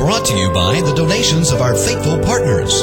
Brought to you by the donations of our faithful partners.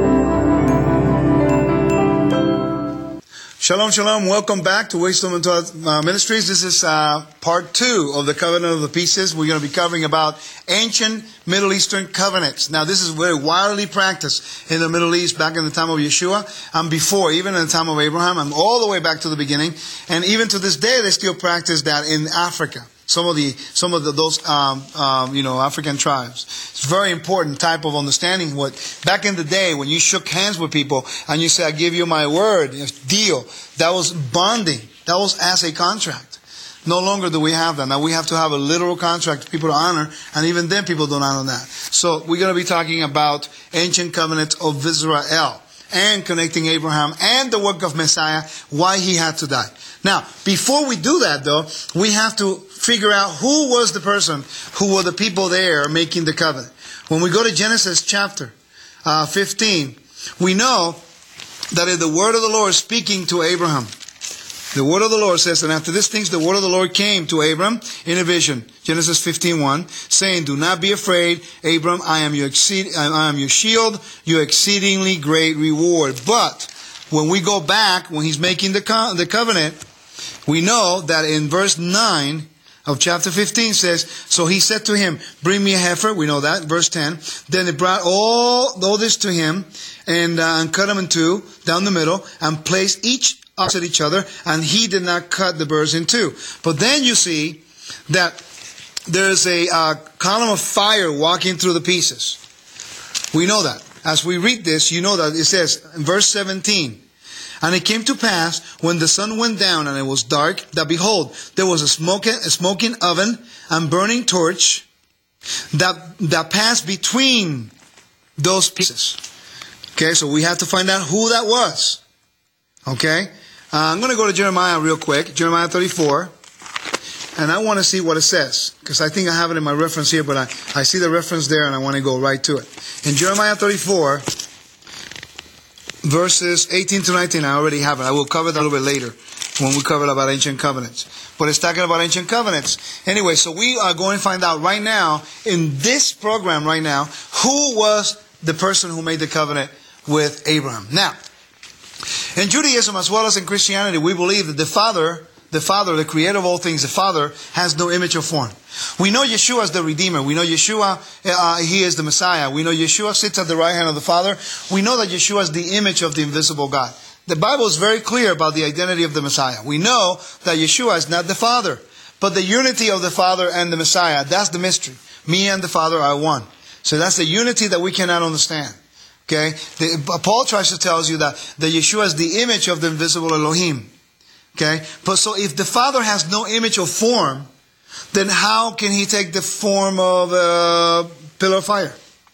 Shalom, shalom. Welcome back to Wisdom and Torah Ministries. This is part 2 of the Covenant of the Pieces. We're going to be covering about ancient Middle Eastern covenants. Now, this is very widely practiced in the Middle East back in the time of Yeshua and before, even in the time of Abraham, and all the way back to the beginning. And even to this day, they still practice that in Africa. Some of those African tribes. It's a very important type of understanding. What back in the day when you shook hands with people and you say, "I give you my word," deal. That was bonding. That was as a contract. No longer do we have that. Now we have to have a literal contract for people to honor, and even then people don't honor that. So we're going to be talking about ancient covenant of Israel and connecting Abraham and the work of Messiah, why he had to die. Now, before we do that, though, we have to figure out who was the person, who were the people there making the covenant. When we go to Genesis chapter 15, we know that in the word of the Lord speaking to Abraham, the word of the Lord says, "And after these things, the word of the Lord came to Abram in a vision." Genesis 15:1, saying, "Do not be afraid, Abram. I am your shield, your exceedingly great reward." But when we go back, when he's making the covenant, we know that in verse 9 of chapter 15 says, "So he said to him, bring me a heifer." We know that. Verse 10. "Then they brought all this to him and cut them in two down the middle and placed each opposite each other, and he did not cut the birds in two." But then you see that there's a column of fire walking through the pieces. We know that. As we read this, you know that it says in verse 17, "And it came to pass, when the sun went down and it was dark, that behold, there was a smoking oven and burning torch that passed between those pieces." Okay, so we have to find out who that was. Okay, I'm going to go to Jeremiah real quick, Jeremiah 34, and I want to see what it says, because I think I have it in my reference here, but I see the reference there and I want to go right to it. In Jeremiah 34, verses 18 to 19, I already have it. I will cover that a little bit later when we cover about ancient covenants. But it's talking about ancient covenants. Anyway, so we are going to find out right now, in this program right now, who was the person who made the covenant with Abraham. Now, in Judaism as well as in Christianity, we believe that the Father, the creator of all things, the Father, has no image or form. We know Yeshua is the Redeemer. We know Yeshua, He is the Messiah. We know Yeshua sits at the right hand of the Father. We know that Yeshua is the image of the invisible God. The Bible is very clear about the identity of the Messiah. We know that Yeshua is not the Father, but the unity of the Father and the Messiah, that's the mystery. Me and the Father are one. So that's the unity that we cannot understand. Okay? Paul tries to tell you that Yeshua is the image of the invisible Elohim. Okay? But so if the Father has no image or form, then how can He take the form of a pillar of fire?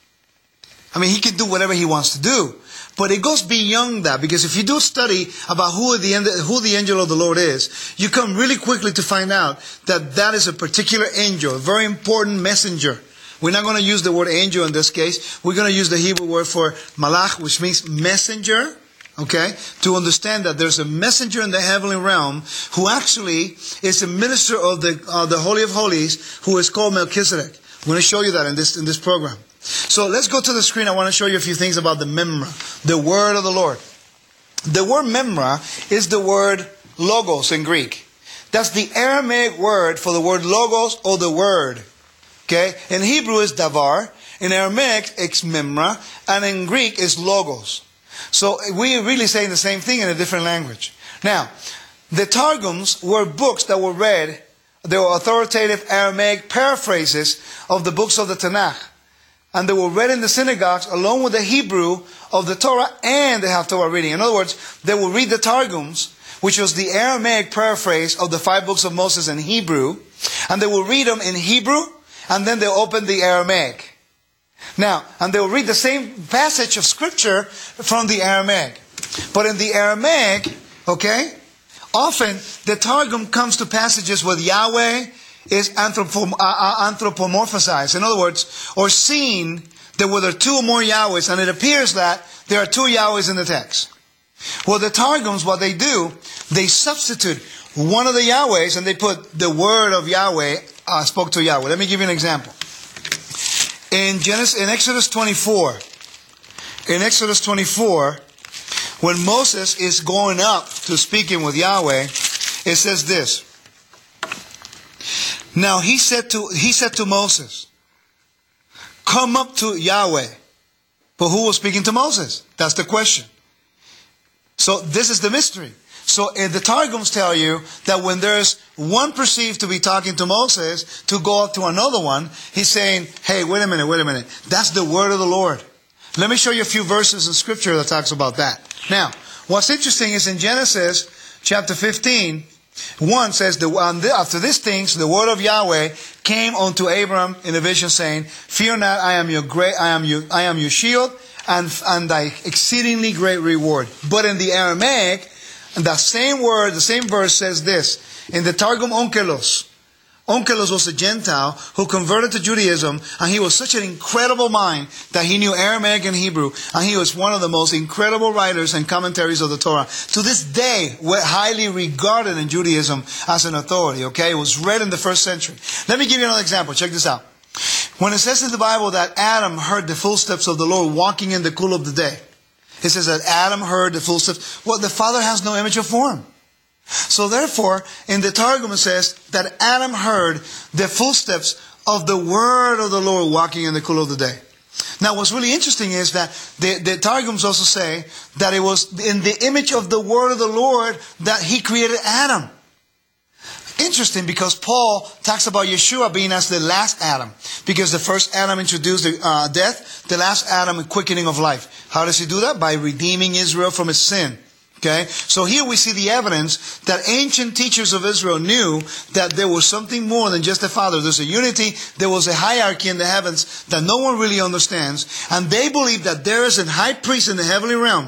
I mean, He can do whatever He wants to do. But it goes beyond that, because if you do study about who the angel of the Lord is, you come really quickly to find out that that is a particular angel, a very important messenger. We're not going to use the word angel in this case. We're going to use the Hebrew word for malach, which means messenger. Okay? To understand that there's a messenger in the heavenly realm who actually is a minister of the Holy of Holies, who is called Melchizedek. I'm going to show you that in this program. So let's go to the screen. I want to show you a few things about the Memra, the word of the Lord. The word Memra is the word logos in Greek. That's the Aramaic word for the word logos, or the word. Okay? In Hebrew it's davar, in Aramaic it's Memra, and in Greek it's logos. So we are really saying the same thing in a different language. Now, the Targums were books that were read. They were authoritative Aramaic paraphrases of the books of the Tanakh. And they were read in the synagogues along with the Hebrew of the Torah and the Haftorah reading. In other words, they will read the Targums, which was the Aramaic paraphrase of the 5 books of Moses in Hebrew. And they will read them in Hebrew, and then they'll open the Aramaic. Now, and they'll read the same passage of Scripture from the Aramaic. But in the Aramaic, okay, often the Targum comes to passages where Yahweh is anthropomorphized. In other words, or seen that where there are 2 or more Yahwehs, and it appears that there are 2 Yahwehs in the text. Well, the Targums, what they do, they substitute one of the Yahwehs and they put the word of Yahweh spoke to Yahweh. Let me give you an example. In Exodus 24, when Moses is going up to speaking with Yahweh, it says this. Now he said to Moses, come up to Yahweh. But who was speaking to Moses? That's the question. So this is the mystery. So the Targums tell you that when there's one perceived to be talking to Moses, to go up to another one, he's saying, hey, wait a minute. That's the word of the Lord. Let me show you a few verses in Scripture that talks about that. Now, what's interesting is in Genesis chapter 15, 1 says, after these things, the word of Yahweh came unto Abram in a vision, saying, fear not, I am your shield, and thy exceedingly great reward. But in the Aramaic, the same word, the same verse says this. In the Targum Onkelos. Onkelos was a Gentile who converted to Judaism, and he was such an incredible mind that he knew Aramaic and Hebrew, and he was one of the most incredible writers and commentaries of the Torah. To this day, we're highly regarded in Judaism as an authority, okay? It was read in the first century. Let me give you another example. Check this out. When it says in the Bible that Adam heard the footsteps of the Lord walking in the cool of the day, it says that Adam heard the footsteps. Well, the Father has no image or form. So therefore, in the Targum it says that Adam heard the footsteps of the word of the Lord walking in the cool of the day. Now what's really interesting is that the Targums also say that it was in the image of the word of the Lord that he created Adam. Interesting, because Paul talks about Yeshua being as the last Adam. Because the first Adam introduced death, the last Adam a quickening of life. How does he do that? By redeeming Israel from its sin. Okay, so here we see the evidence that ancient teachers of Israel knew that there was something more than just a Father. There's a unity, there was a hierarchy in the heavens that no one really understands. And they believe that there is a high priest in the heavenly realm,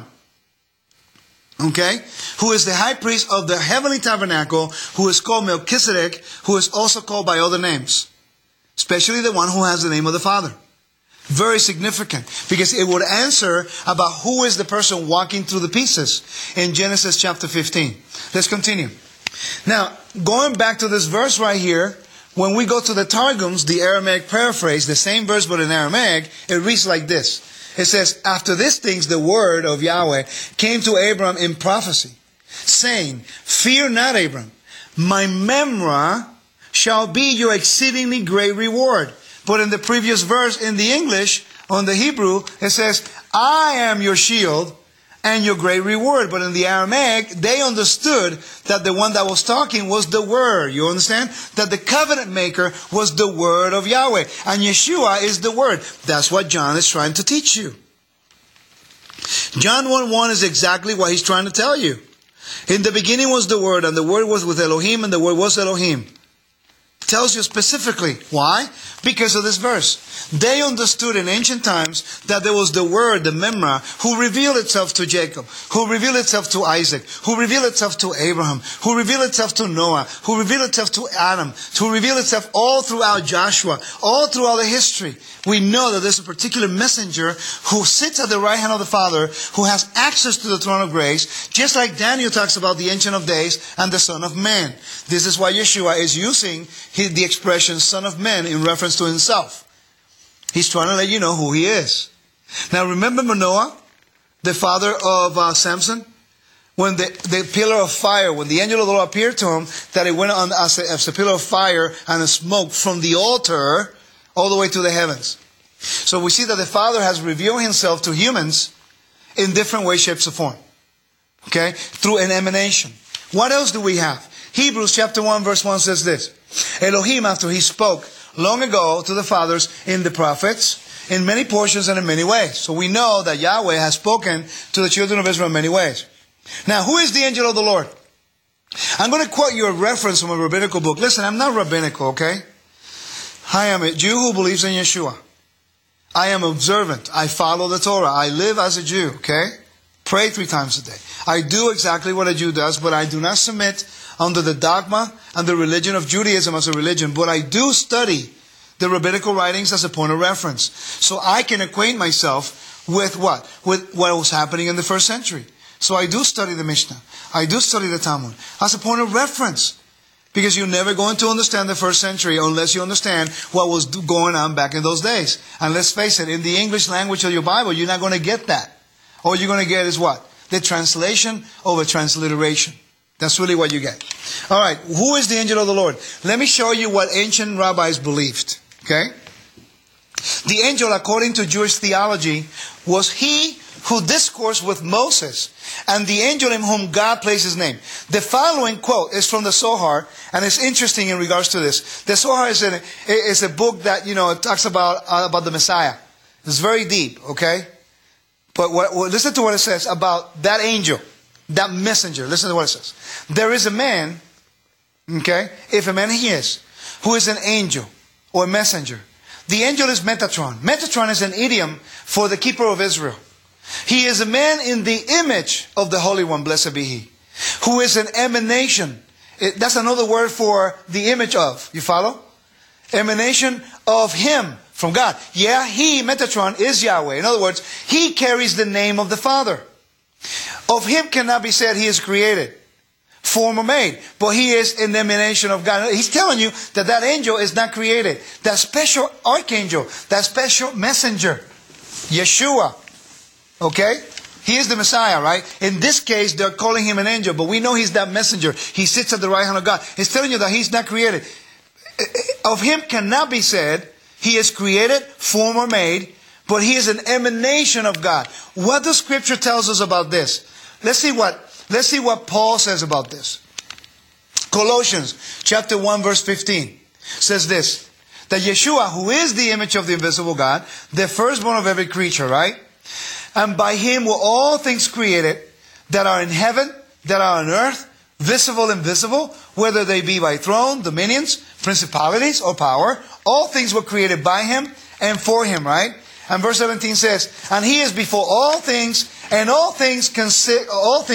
okay, who is the high priest of the heavenly tabernacle, who is called Melchizedek, who is also called by other names, especially the one who has the name of the Father. Very significant, because it would answer about who is the person walking through the pieces in Genesis chapter 15. Let's continue. Now, going back to this verse right here, when we go to the Targums, the Aramaic paraphrase, the same verse but in Aramaic, it reads like this. It says, after these things the word of Yahweh came to Abram in prophecy, saying, fear not, Abram, my memra shall be your exceedingly great reward. But in the previous verse, in the English, on the Hebrew, it says, I am your shield and your great reward. But in the Aramaic, they understood that the one that was talking was the Word. You understand? That the covenant maker was the Word of Yahweh. And Yeshua is the Word. That's what John is trying to teach you. John 1:1 is exactly what he's trying to tell you. In the beginning was the Word, and the Word was with Elohim, and the Word was Elohim. Tells you specifically. Why? Because of this verse. They understood in ancient times that there was the Word, the Memra, who revealed itself to Jacob, who revealed itself to Isaac, who revealed itself to Abraham, who revealed itself to Noah, who revealed itself to Adam, who revealed itself all throughout Joshua, all throughout the history. We know that there's a particular messenger who sits at the right hand of the Father, who has access to the throne of grace, just like Daniel talks about the Ancient of Days and the Son of Man. This is why Yeshua is using the expression Son of Man in reference to himself. He's trying to let you know who he is. Now remember Manoah, the father of Samson? When the pillar of fire, when the angel of the Lord appeared to him, that it went on as a pillar of fire and a smoke from the altar all the way to the heavens. So we see that the Father has revealed himself to humans in different ways, shapes, or form. Okay? Through an emanation. What else do we have? Hebrews chapter 1 verse 1 says this. Elohim, after he spoke long ago to the fathers in the prophets, in many portions and in many ways. So we know that Yahweh has spoken to the children of Israel in many ways. Now, who is the angel of the Lord? I'm going to quote you a reference from a rabbinical book. Listen, I'm not rabbinical, okay? I am a Jew who believes in Yeshua. I am observant. I follow the Torah. I live as a Jew, okay? Pray 3 times a day. I do exactly what a Jew does, but I do not submit under the dogma and the religion of Judaism as a religion. But I do study the rabbinical writings as a point of reference. So I can acquaint myself with what? With what was happening in the first century. So I do study the Mishnah. I do study the Talmud as a point of reference. Because you're never going to understand the first century unless you understand what was going on back in those days. And let's face it, in the English language of your Bible, you're not going to get that. All you're going to get is what? The translation over transliteration. That's really what you get. All right, who is the angel of the Lord? Let me show you what ancient rabbis believed. Okay? The angel, according to Jewish theology, was he who discoursed with Moses, and the angel in whom God placed his name. The following quote is from the Zohar, and it's interesting in regards to this. The Zohar is a book that, it talks about the Messiah. It's very deep, okay? But listen to what it says about that angel, that messenger. Listen to what it says. There is a man, okay, if a man he is, who is an angel or a messenger. The angel is Metatron. Metatron is an idiom for the keeper of Israel. He is a man in the image of the Holy One, blessed be He, who is an emanation. That's another word for the image of. You follow? Emanation of Him from God. Yeah, He, Metatron, is Yahweh. In other words, He carries the name of the Father. Of Him cannot be said He is created, form or made, but He is an emanation of God. He's telling you that that angel is not created. That special archangel, that special messenger, Yeshua. Okay? He is the Messiah, right? In this case, they're calling Him an angel, but we know He's that messenger. He sits at the right hand of God. He's telling you that He's not created. Of Him cannot be said He is created, form or made, but He is an emanation of God. What the Scripture tells us about this? Let's see what Paul says about this. Colossians chapter 1 verse 15 says this, that Yeshua, who is the image of the invisible God, the firstborn of every creature, right? And by Him were all things created that are in heaven, that are on earth, visible and invisible, whether they be by throne, dominions, principalities, or power. All things were created by Him and for Him, right? And verse 17 says, and He is before all things, and all things consist,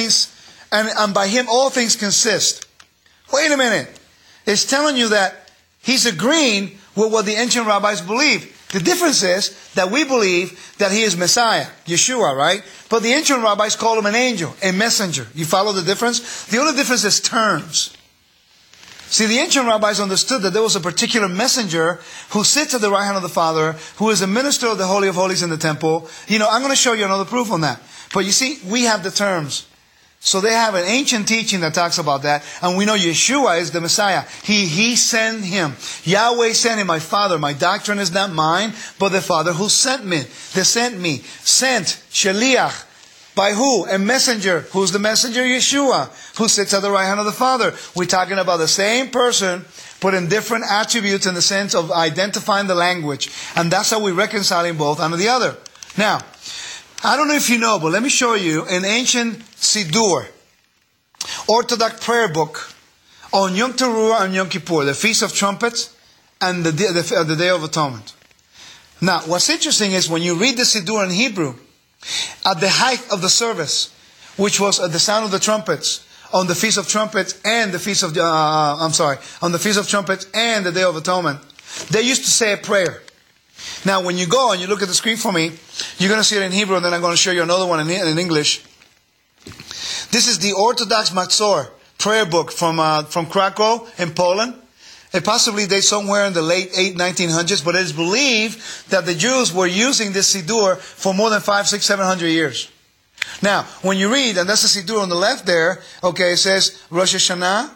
and by Him all things consist. Wait a minute. It's telling you that He's agreeing with what the ancient rabbis believed. The difference is that we believe that He is Messiah, Yeshua, right? But the ancient rabbis call Him an angel, a messenger. You follow the difference? The only difference is terms. See, the ancient rabbis understood that there was a particular messenger who sits at the right hand of the Father, who is a minister of the Holy of Holies in the temple. I'm going to show you another proof on that. But you see, we have the terms. So they have an ancient teaching that talks about that. And we know Yeshua is the Messiah. He sent Him. Yahweh sent Him. My Father. My doctrine is not mine, but the Father who sent me. They sent me. Sent. Shaliach. By who? A messenger. Who's the messenger? Yeshua. Who sits at the right hand of the Father. We're talking about the same person, but in different attributes in the sense of identifying the language. And that's how we reconcile both under the other. Now, I don't know if you know, but let me show you an ancient Siddur, Orthodox prayer book on Yom Teruah and Yom Kippur, the Feast of Trumpets and the Day of Atonement. Now, what's interesting is when you read the Siddur in Hebrew, at the height of the service, which was at the sound of the trumpets, on the Feast of Trumpets and the Feast of, on the Feast of Trumpets and the Day of Atonement, they used to say a prayer. Now, when you go and you look at the screen for me, you're going to see it in Hebrew, and then I'm going to show you another one in English. This is the Orthodox Matzor prayer book from Krakow in Poland. It possibly dates somewhere in the late 1900s, but it is believed that the Jews were using this Siddur for more than 500, 600, 700 years. Now, when you read, and that's the Siddur on the left there, okay, it says Rosh Hashanah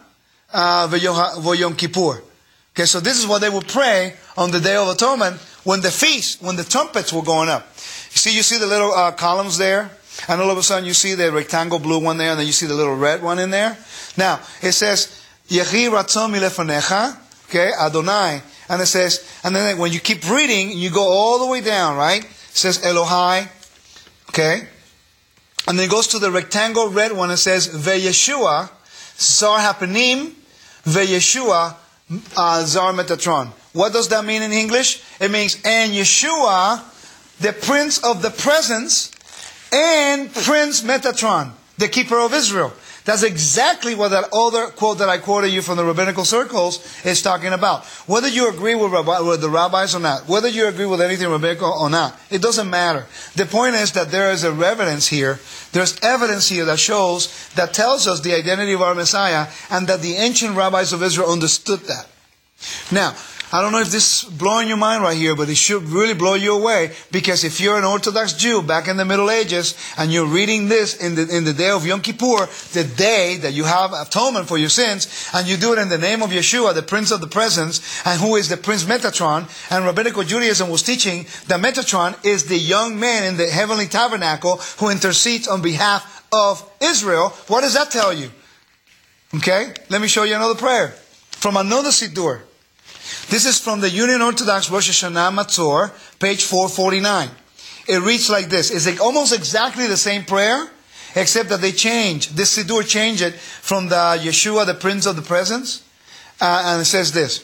v'Yom Kippur. Okay, so this is what they would pray on the Day of Atonement when the trumpets were going up. You see the little columns there? And all of a sudden you see the rectangle blue one there, and then you see the little red one in there. Now, it says, Yehi Ratzon milefanecha, okay, Adonai. And it says, and then when you keep reading, you go all the way down, right? It says Elohai, okay? And then it goes to the rectangle red one, and says, Ve'Yeshua, Zar Hapanim, Ve'Yeshua, Zar Metatron. What does that mean in English? It means, and Yeshua, the Prince of the Presence, and Prince Metatron, the keeper of Israel. That's exactly what that other quote that I quoted you from the rabbinical circles is talking about. Whether you agree with the rabbis or not, whether you agree with anything rabbinical or not, it doesn't matter. The point is that there is a evidence here. There's evidence here that shows, that tells us the identity of our Messiah, and that the ancient rabbis of Israel understood that. Now, I don't know if this is blowing your mind right here, but it should really blow you away, because if you're an Orthodox Jew back in the Middle Ages and you're reading this in the day of Yom Kippur, the day that you have atonement for your sins, and you do it in the name of Yeshua, the Prince of the Presence, and who is the Prince Metatron, and Rabbinical Judaism was teaching that Metatron is the young man in the heavenly tabernacle who intercedes on behalf of Israel. What does that tell you? Okay, let me show you another prayer from another Siddur. This is from the Union Orthodox Rosh Hashanah Matzor, page 449. It reads like this. It's almost exactly the same prayer, except that they change. This Siddur changed it from the Yeshua, the Prince of the Presence. And it says this.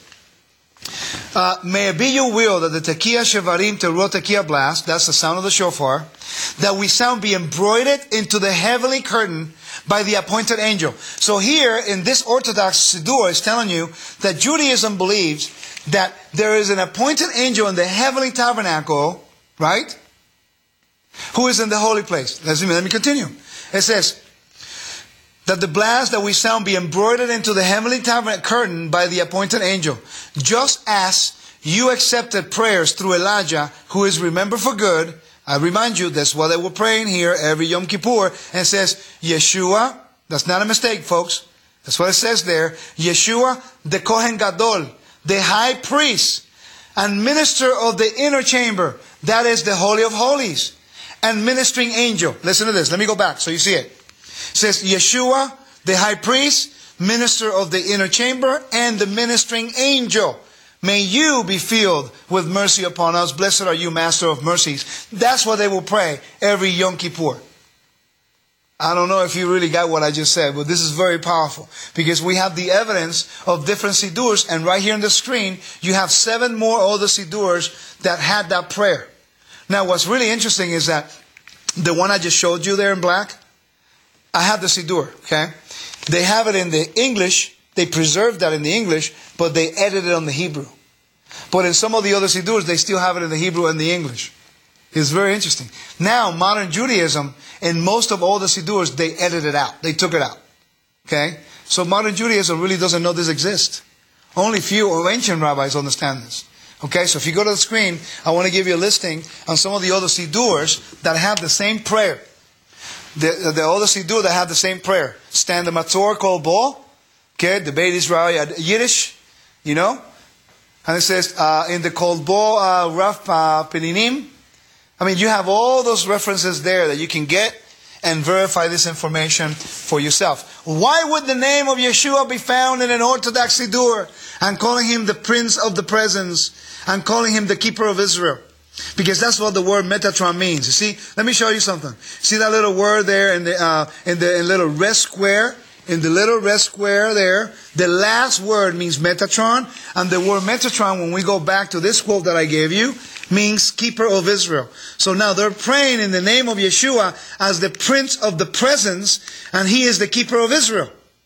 May it be your will that the Tekiah Shevarim Teruah Tekiah blast, that's the sound of the shofar, that we sound be embroidered into the heavenly curtain by the appointed angel. So here in this Orthodox Siddur is telling you that Judaism believes that there is an appointed angel in the heavenly tabernacle, right? Who is in the holy place. Let me continue. It says that the blast that we sound be embroidered into the heavenly tabernacle curtain by the appointed angel. Just as you accepted prayers through Elijah, who is remembered for good. I remind you, that's what they were praying here every Yom Kippur. And it says, Yeshua, that's not a mistake, folks. That's what it says there. Yeshua, the Kohen Gadol, the high priest and minister of the inner chamber. That is the Holy of Holies. And ministering angel. Listen to this. Let me go back so you see it. It says, Yeshua, the high priest, minister of the inner chamber, and the ministering angel. May you be filled with mercy upon us. Blessed are you, Master of mercies. That's what they will pray every Yom Kippur. I don't know if you really got what I just said, but this is very powerful. Because we have the evidence of different Siddurs, and right here on the screen, you have 7 more other Siddurs that had that prayer. Now, what's really interesting is that the one I just showed you there in black, I have the Siddur, okay? They have it in the English. They preserved that in the English, but they edited it on the Hebrew. But in some of the other Siddurs, they still have it in the Hebrew and the English. It's very interesting. Now, modern Judaism, in most of all the Siddurs, they edited it out. They took it out. Okay? So modern Judaism really doesn't know this exists. Only few of ancient rabbis understand this. Okay? So if you go to the screen, I want to give you a listing on some of the other Siddurs that have the same prayer. The other Siddur that have the same prayer. Stand the Matzor Kol Bo. Okay? The Beit Israel Yiddish. You know? And it says, in the Kol Bo Raf Peninim. I mean, you have all those references there that you can get and verify this information for yourself. Why would the name of Yeshua be found in an Orthodox Siddur and calling him the Prince of the Presence and calling him the Keeper of Israel? Because that's what the word Metatron means. You see, let me show you something. See that little word there in the little red square? In the little red square there, the last word means Metatron. And the word Metatron, when we go back to this quote that I gave you, means Keeper of Israel. So now they're praying in the name of Yeshua as the Prince of the Presence, and He is the Keeper of Israel.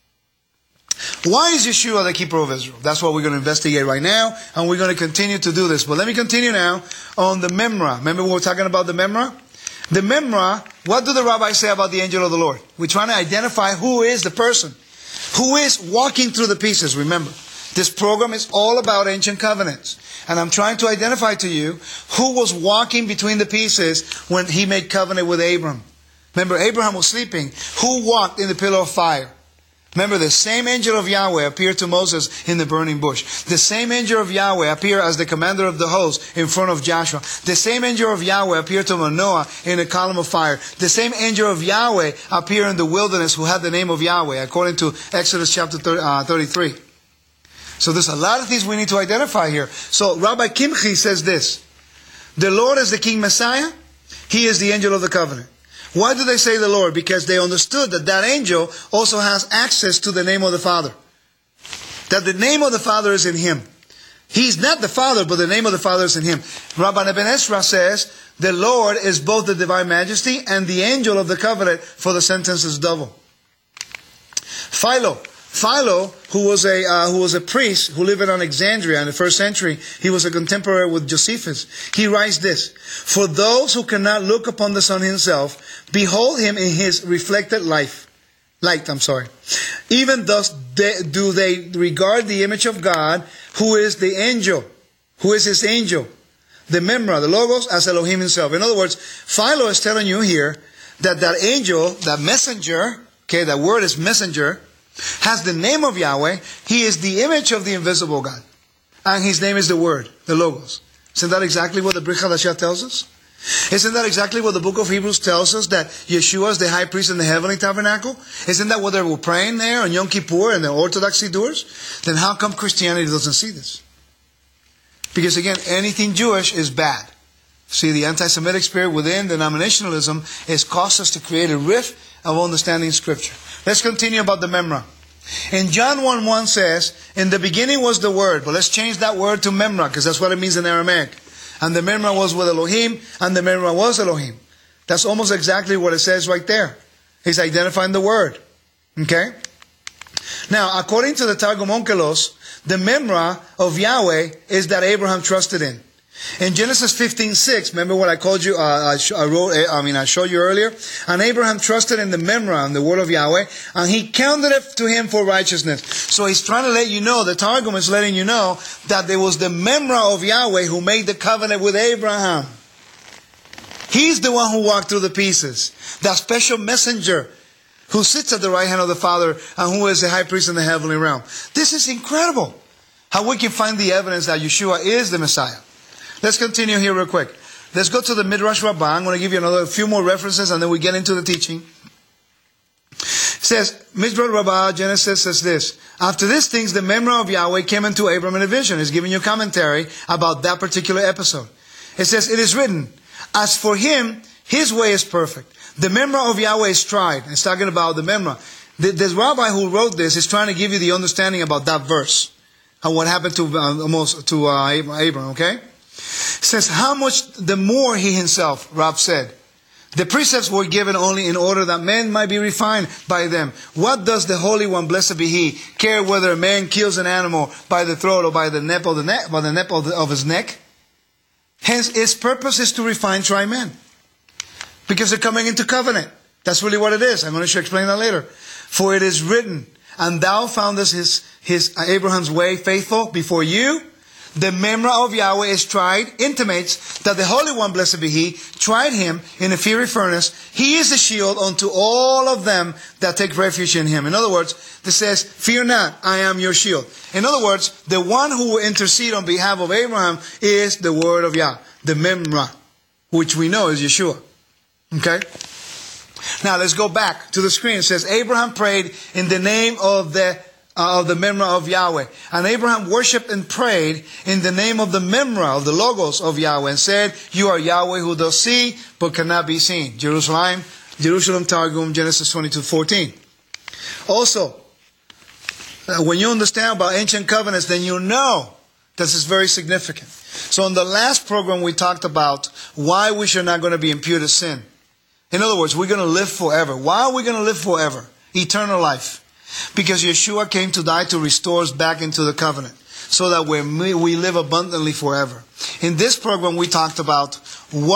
Why is Yeshua the Keeper of Israel? That's what we're going to investigate right now, and we're going to continue to do this. But let me continue now on the Memra. Remember we were talking about the Memra? The Memra, what do the rabbis say about the angel of the Lord? We're trying to identify who is the person, who is walking through the pieces. Remember, this program is all about ancient covenants. And I'm trying to identify to you who was walking between the pieces when he made covenant with Abraham. Remember, Abraham was sleeping. Who walked in the pillar of fire? Remember, the same angel of Yahweh appeared to Moses in the burning bush. The same angel of Yahweh appeared as the commander of the host in front of Joshua. The same angel of Yahweh appeared to Manoah in a column of fire. The same angel of Yahweh appeared in the wilderness who had the name of Yahweh, according to Exodus chapter 33. So there's a lot of things we need to identify here. So Rabbi Kimchi says this. The Lord is the King Messiah. He is the angel of the covenant. Why do they say the Lord? Because they understood that that angel also has access to the name of the Father. That the name of the Father is in him. He's not the Father, but the name of the Father is in him. Rabban Ibn Ezra says, the Lord is both the divine majesty and the angel of the covenant, for the sentence is double. Philo, who was a priest who lived in Alexandria in the first century, he was a contemporary with Josephus. He writes this: "For those who cannot look upon the Son himself, behold him in his reflected light. Even thus do they regard the image of God, who is the angel, who is his angel, the Memra, the Logos, as Elohim himself." In other words, Philo is telling you here that that angel, that messenger, okay, that word is messenger, has the name of Yahweh. He is the image of the invisible God. And his name is the Word, the Logos. Isn't that exactly what the Brit Hadashah tells us? Isn't that exactly what the book of Hebrews tells us, that Yeshua is the high priest in the heavenly tabernacle? Isn't that what they were praying there on Yom Kippur and the Orthodox Sidurs? Then how come Christianity doesn't see this? Because again, anything Jewish is bad. See, the anti-Semitic spirit within denominationalism has caused us to create a rift of understanding Scripture. Let's continue about the Memra. In John 1:1 says, "In the beginning was the Word." But let's change that word to Memra, because that's what it means in Aramaic. And the Memra was with Elohim, and the Memra was Elohim. That's almost exactly what it says right there. He's identifying the Word. Okay? Now, according to the Targum Onkelos, the Memra of Yahweh is that Abraham trusted in. In Genesis 15:6, remember what I called you? I showed you earlier. And Abraham trusted in the Memra, in the word of Yahweh, and he counted it to him for righteousness. So he's trying to let you know, the Targum is letting you know, that there was the Memra of Yahweh who made the covenant with Abraham. He's the one who walked through the pieces. That special messenger who sits at the right hand of the Father and who is the high priest in the heavenly realm. This is incredible. How we can find the evidence that Yeshua is the Messiah. Let's continue here real quick. Let's go to the Midrash Rabbah. I'm going to give you a few more references and then we get into the teaching. It says, Midrash Rabbah, Genesis says this: "After these things, the Memra of Yahweh came unto Abram in a vision." It's giving you commentary about that particular episode. It says, "It is written, as for him, his way is perfect. The Memra of Yahweh is tried." It's talking about the Memra. The rabbi who wrote this is trying to give you the understanding about that verse and what happened to Abram, okay? It says, "How much the more he himself," Rab said. "The precepts were given only in order that men might be refined by them. What does the Holy One, blessed be He, care whether a man kills an animal by the throat or by the nape of his neck? Hence, his purpose is to refine, try men. Because they're coming into covenant. That's really what it is. I'm going to explain that later. For it is written, and thou foundest his Abraham's way faithful before you. The Memra of Yahweh is tried," intimates that the Holy One, blessed be He, tried him in a fiery furnace. He is a shield unto all of them that take refuge in him. In other words, this says, "Fear not, I am your shield." In other words, the one who will intercede on behalf of Abraham is the word of Yah, the Memra, which we know is Yeshua. Okay? Now let's go back to the screen. It says, Abraham prayed in the name of the Memra of Yahweh. And Abraham worshipped and prayed in the name of the Memra, of the Logos of Yahweh, and said, "You are Yahweh who does see, but cannot be seen." Jerusalem Targum, Genesis 22:14. Also, when you understand about ancient covenants, then you know this is very significant. So in the last program we talked about why we should not going to be imputed sin. In other words, we're going to live forever. Why are we going to live forever? Eternal life. Because Yeshua came to die to restore us back into the covenant, so that we live abundantly forever. In this program, we talked about who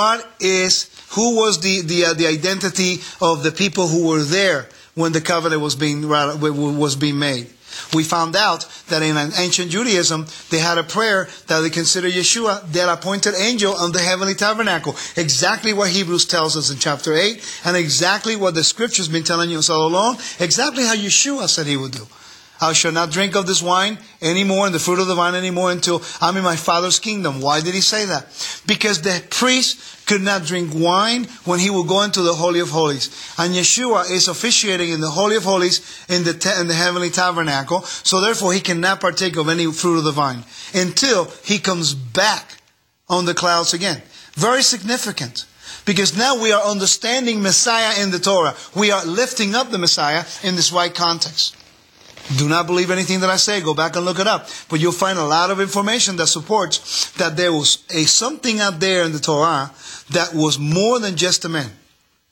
was the identity of the people who were there when the covenant was being made. We found out that in ancient Judaism, they had a prayer that they considered Yeshua, that appointed angel on the heavenly tabernacle. Exactly what Hebrews tells us in chapter 8, and exactly what the Scripture's been telling us all along, exactly how Yeshua said He would do. "I shall not drink of this wine anymore, and the fruit of the vine anymore, until I'm in my Father's kingdom." Why did He say that? Because the priest could not drink wine when he would go into the Holy of Holies. And Yeshua is officiating in the Holy of Holies in the heavenly tabernacle, so therefore He cannot partake of any fruit of the vine until He comes back on the clouds again. Very significant. Because now we are understanding Messiah in the Torah. We are lifting up the Messiah in this right context. Do not believe anything that I say. Go back and look it up. But you'll find a lot of information that supports that there was something out there in the Torah that was more than just a man.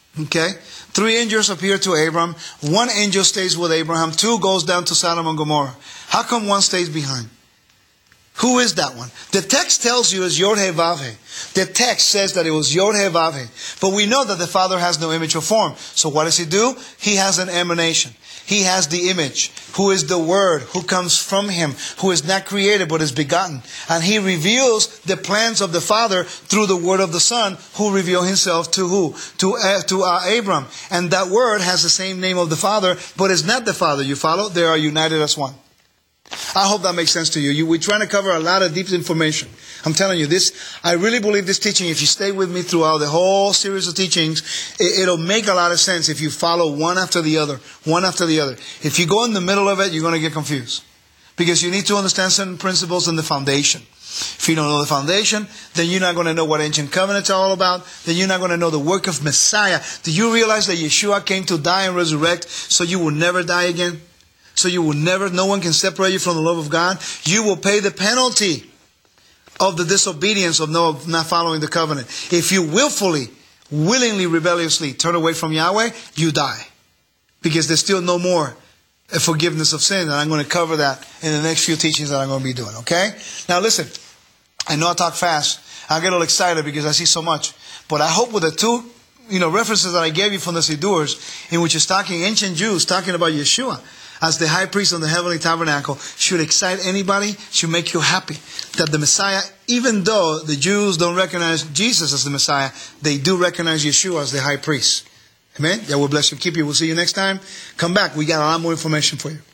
Okay? 3 angels appear to Abram. 1 angel stays with Abraham. 2 goes down to Sodom and Gomorrah. How come 1 stays behind? Who is that one? The text tells you it's Yod-Heh-Vav-Heh. The text says that it was Yod-Heh-Vav-Heh. But we know that the Father has no image or form. So what does He do? He has an emanation. He has the image, who is the Word, who comes from Him, who is not created but is begotten. And He reveals the plans of the Father through the Word of the Son, who revealed Himself to who? To Abram. And that Word has the same name of the Father, but is not the Father. You follow? They are united as one. I hope that makes sense to you. We're trying to cover a lot of deep information. I'm telling you this, I really believe this teaching, if you stay with me throughout the whole series of teachings, it'll make a lot of sense if you follow one after the other. If you go in the middle of it, you're going to get confused. Because you need to understand certain principles in the foundation. If you don't know the foundation, then you're not going to know what ancient covenants are all about. Then you're not going to know the work of Messiah. Do you realize that Yeshua came to die and resurrect so you will never die again? So you will never, no one can separate you from the love of God. You will pay the penalty of the disobedience of not following the covenant. If you willingly, rebelliously turn away from Yahweh, you die. Because there's still no more forgiveness of sin. And I'm going to cover that in the next few teachings that I'm going to be doing. Okay? Now listen, I know I talk fast. I get all excited because I see so much. But I hope with the 2 references that I gave you from the Sidurs, in which is talking ancient Jews, talking about Yeshua as the high priest of the heavenly tabernacle, should excite anybody, should make you happy. That the Messiah, even though the Jews don't recognize Jesus as the Messiah, they do recognize Yeshua as the high priest. Amen? Yahweh bless you, keep you. We'll see you next time. Come back. We got a lot more information for you.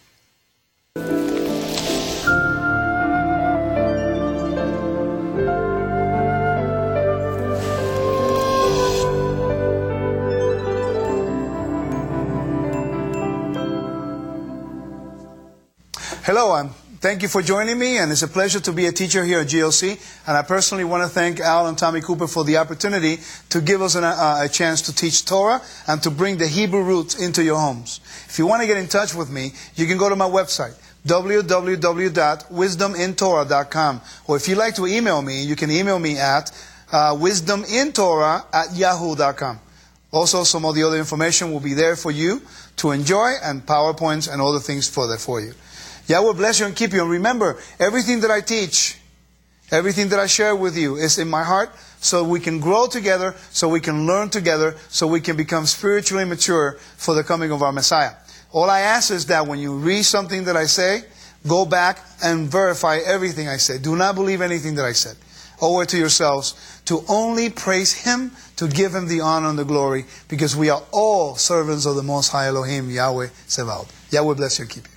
Hello, thank you for joining me, and it's a pleasure to be a teacher here at GLC. And I personally want to thank Al and Tommy Cooper for the opportunity to give us a chance to teach Torah and to bring the Hebrew roots into your homes. If you want to get in touch with me, you can go to my website, www.wisdomintorah.com. Or if you'd like to email me, you can email me at wisdomintorah@yahoo.com. Also, some of the other information will be there for you to enjoy, and PowerPoints and other things for you. Yahweh bless you and keep you. And remember, everything that I teach, everything that I share with you is in my heart, so we can grow together, so we can learn together, so we can become spiritually mature for the coming of our Messiah. All I ask is that when you read something that I say, go back and verify everything I said. Do not believe anything that I said. Owe it to yourselves to only praise Him, to give Him the honor and the glory, because we are all servants of the Most High Elohim, Yahweh Sevaot. Yahweh bless you and keep you.